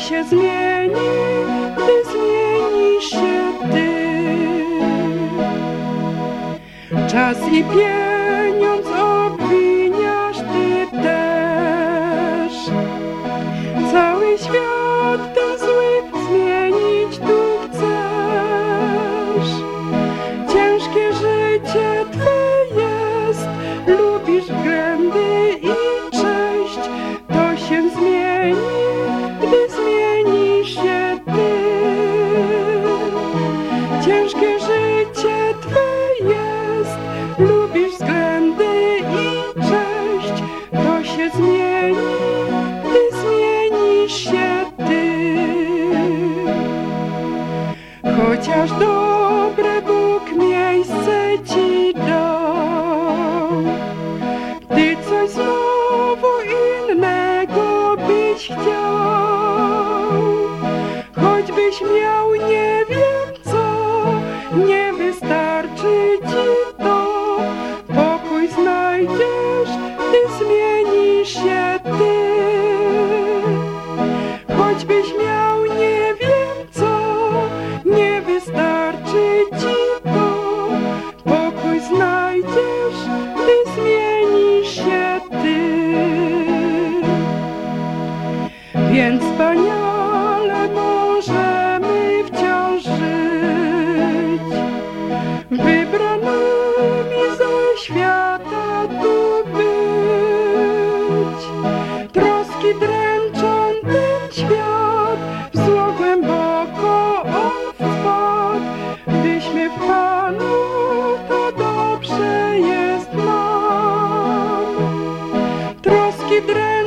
się zmieni, gdy zmienisz się Ty. Czas i pieniądz obwiniasz Ty też. Cały świat ten zły zmienić tu chcesz. Ciężkie życie Twe jest, lubisz względy i cześć. To się zmieni, gdy zmienisz się Ty. Ciężkie życie Twe jest, lubisz względy i cześć. To się zmieni, gdy zmienisz się Ty. Chociaż dobre Bóg miejsce Ci dał, Ty coś znowu innego byś chciał. Choćbyś miał nie wiem co, nie wystarczy Ci to. Pokój znajdziesz, gdy zmienisz się Ty. Choćbyś miał nie wiem co, nie wystarczy Ci to. Pokój znajdziesz, gdy zmienisz się Ty. Więc wspaniale możemy wciąż żyć, wybranymi ze świata tu być. Troski dręczą ten świat, w zło głęboko on wpadł. Gdyśmy w Panu, to dobrze jest nam. Troski dręczą